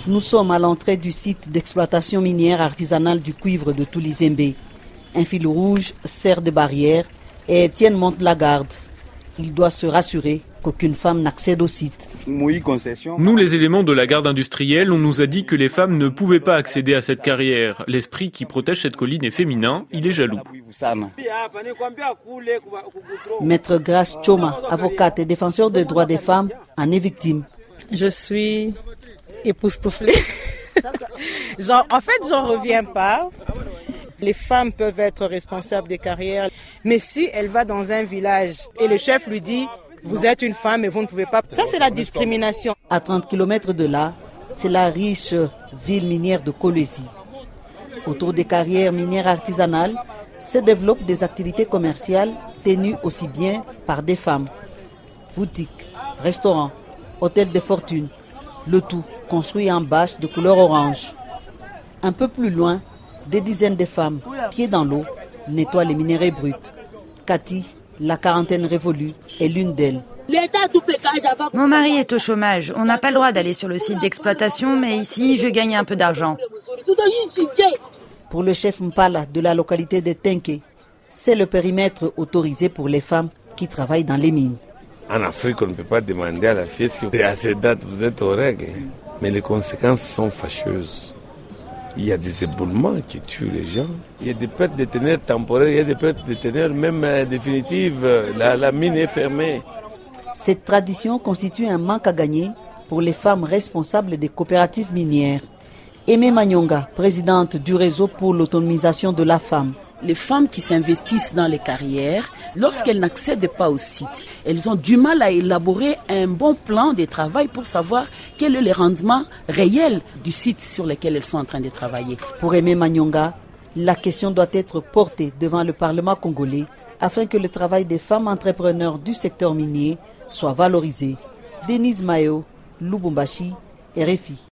Nous sommes à l'entrée du site d'exploitation minière artisanale du cuivre de Toulizembe. Un fil rouge sert de barrière et Étienne monte la garde. Il doit se rassurer qu'aucune femme n'accède au site. Nous, les éléments de la garde industrielle, on nous a dit que les femmes ne pouvaient pas accéder à cette carrière. L'esprit qui protège cette colline est féminin, il est jaloux. Maître Grace Choma, avocate et défenseur des droits des femmes, en est victime. Je suis époustouflée. En fait, j'en reviens pas. Les femmes peuvent être responsables des carrières, mais si elle va dans un village et le chef lui dit « vous êtes une femme et vous ne pouvez pas », ça c'est la discrimination. À 30 km de là, c'est la riche ville minière de Kolwezi. Autour des carrières minières artisanales se développent des activités commerciales tenues aussi bien par des femmes. Boutiques, restaurants, hôtels de fortune, le tout construit en bâche de couleur orange. Un peu plus loin, des dizaines de femmes, pieds dans l'eau, nettoient les minerais bruts. Cathy, la quarantaine révolue, est l'une d'elles. Mon mari est au chômage. On n'a pas le droit d'aller sur le site d'exploitation, mais ici, je gagne un peu d'argent. Pour le chef Mpala de la localité de Tenke, c'est le périmètre autorisé pour les femmes qui travaillent dans les mines. En Afrique, on ne peut pas demander à la fille est-ce qu'à cette date vous êtes aux règles. Mais les conséquences sont fâcheuses. Il y a des éboulements qui tuent les gens. Il y a des pertes de teneur temporaires, il y a des pertes de teneur même définitives. La mine est fermée. Cette tradition constitue un manque à gagner pour les femmes responsables des coopératives minières. Aimé Manyonga, présidente du réseau pour l'autonomisation de la femme. Les femmes qui s'investissent dans les carrières, lorsqu'elles n'accèdent pas au site, elles ont du mal à élaborer un bon plan de travail pour savoir quel est le rendement réel du site sur lequel elles sont en train de travailler. Pour Aimé Manyonga, la question doit être portée devant le Parlement congolais afin que le travail des femmes entrepreneurs du secteur minier soit valorisé. Denise Mayo, Lubumbashi, RFI.